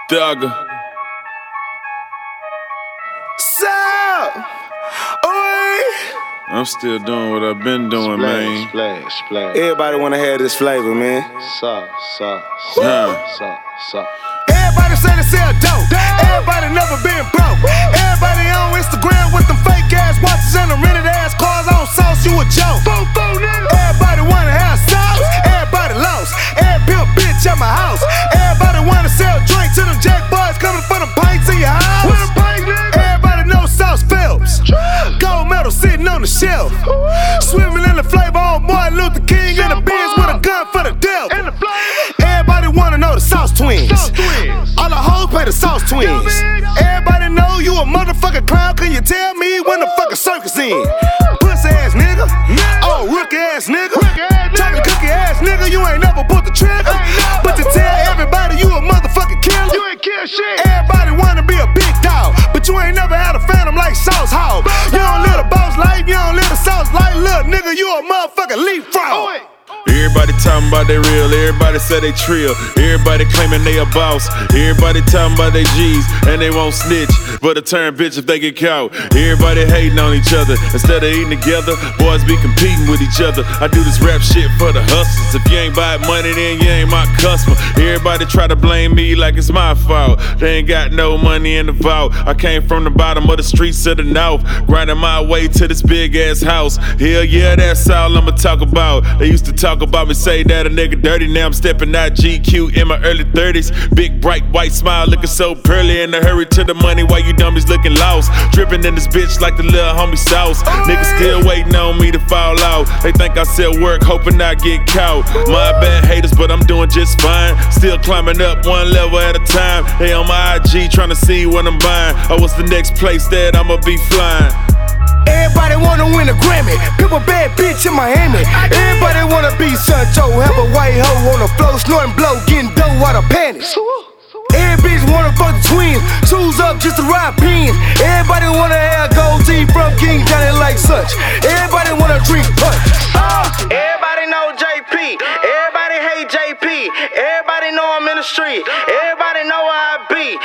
Thugger. I'm still doing what I've been doing, man. Splash. Everybody wanna have this flavor, man. Everybody say they sell dope. Everybody never been broke. Everybody on Instagram with them fake ass watches and them rented ass cars on sauce. You a joke. Everybody wanna have sauce. Everybody lost. Every pimp bitch at my house. Everybody wanna sell drink to them jack boys coming for them pints in your house. Everybody knows Sauce Phelps. Gold medal sitting on the shelf. Swimming in the flavor on Martin Luther King in the Benz with a gun for the devil. Everybody wanna know the Sauce Twins. All the hoes play the Sauce Twins. Everybody know you a motherfucking clown. Can you tell me when the fucking circus in? Pussy ass nigga. Oh, rookie ass nigga. Chocolate cookie ass nigga. You ain't never put the trigger. But you tell everybody you a motherfucking killer. You ain't kill shit. Everybody wanna be a big dog, but you ain't never had a phantom like Sauce Hog. You don't live the boss life. You don't live the Sauce life. Little nigga, you a motherfucking leapfrog. Everybody talking about they real, everybody say they trill. Everybody claiming they a boss. Everybody talking about they G's and they won't snitch, but a turn bitch if they get caught. Everybody hating on each other instead of eating together. Boys be competing with each other. I do this rap shit for the hustlers. If you ain't buy money, then you ain't my customer. Everybody try to blame me like it's my fault. They ain't got no money in the vault. I came from the bottom of the streets of the north, grinding my way to this big ass house. Hell yeah, that's all I'ma talk about. They used to talk about me, say that a nigga dirty. Now I'm stepping out GQ in my early 30s. Big bright white smile looking so pearly. In a hurry to the money while you dummies looking lost. Dripping in this bitch like the little homie Sauce. Niggas still waiting on me to fall out. They think I sell work hoping I get caught. My bad haters, but I'm doing just fine. Still climbing up one level at a time. They on my IG trying to see what I'm buying. Oh, what's the next place that I'ma be flying? Everybody wanna win a Grammy. People bad bitch in Miami. Everybody wanna be Sancho. Have a white hoe on the floor, snorting blow, getting dough out of panties. Every bitch wanna fuck the twins. Shoes up just to ride pins. Everybody wanna have gold teeth from King County like such. Everybody wanna drink punch. Everybody know JP. Everybody hate JP. Everybody know I'm in the street. Everybody know where I be.